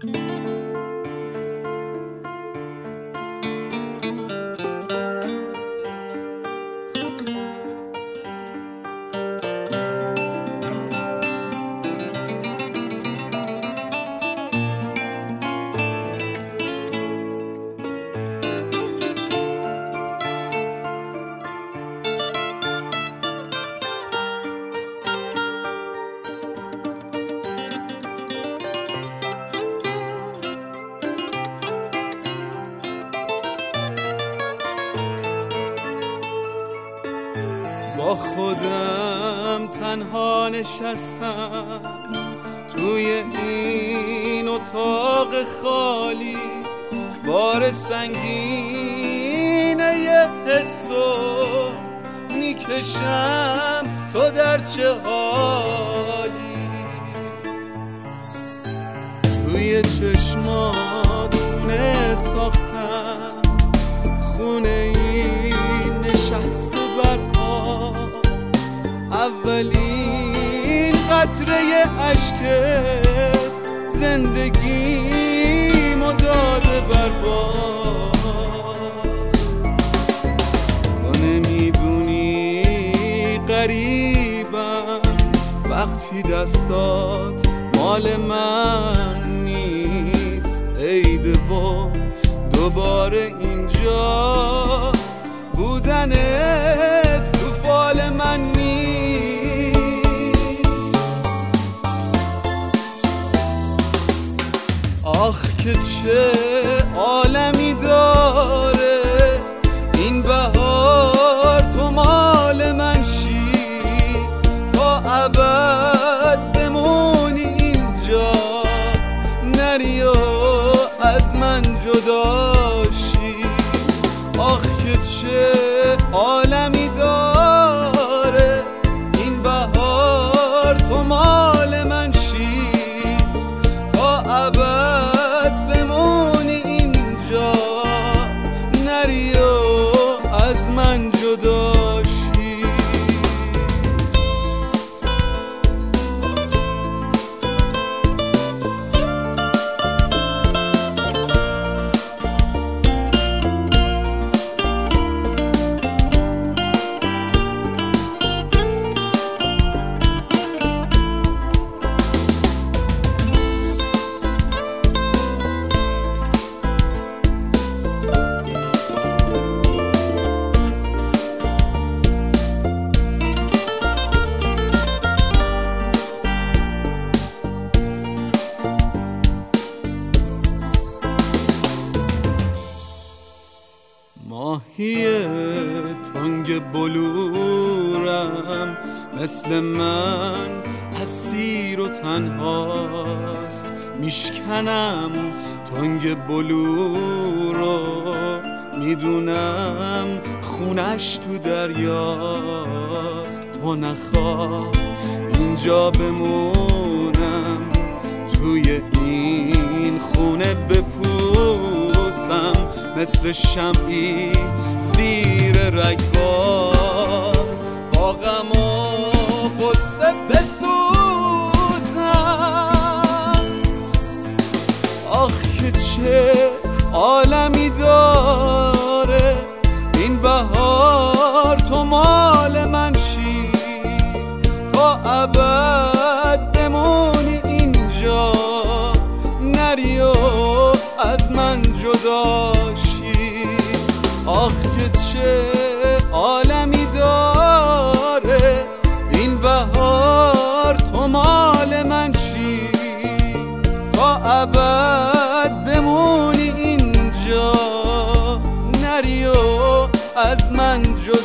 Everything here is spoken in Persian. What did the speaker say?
با خودم تنها نشستم توی این اتاق خالی، بار سنگین یه حسو میکشم، تو در چه حالی؟ توی چشمات خونه ساختم، خونه این نشسته بر اولین قطره اشکت زندگیمو داده برباد. تو نمیدونی غریبم وقتی دستات مال من نیست. عیده و دوباره اینجا بودنت تو فال من نیست. آخ که چه عالمی داره این بهار، تو مال من شی تا ابد بمونی اینجا، نری و از من جدا شی. آخ که چه عالمی داره این بهار، تو مال من شی تا ابد بمونی اینجا، نری و از من جدا شی. ماهی تنگ بلورم مثل من اسیر و تنهاست، میشکنم تنگ بلورو، میدونم خونش تو دریاست. تو نخواه اینجا بمونم، توی این خونه بپوسم مثل شمعی زیر رگبار، با غم و غصه بسوزم. آخ که چه عالمی داره این بهار، تو مال من شی تا ابد بمونی اینجا، نری و از من جدا شی. آخ که چه عالمی داره این بهار، تو مال من شی تا ابد بمونی اینجا، نری و از من جدا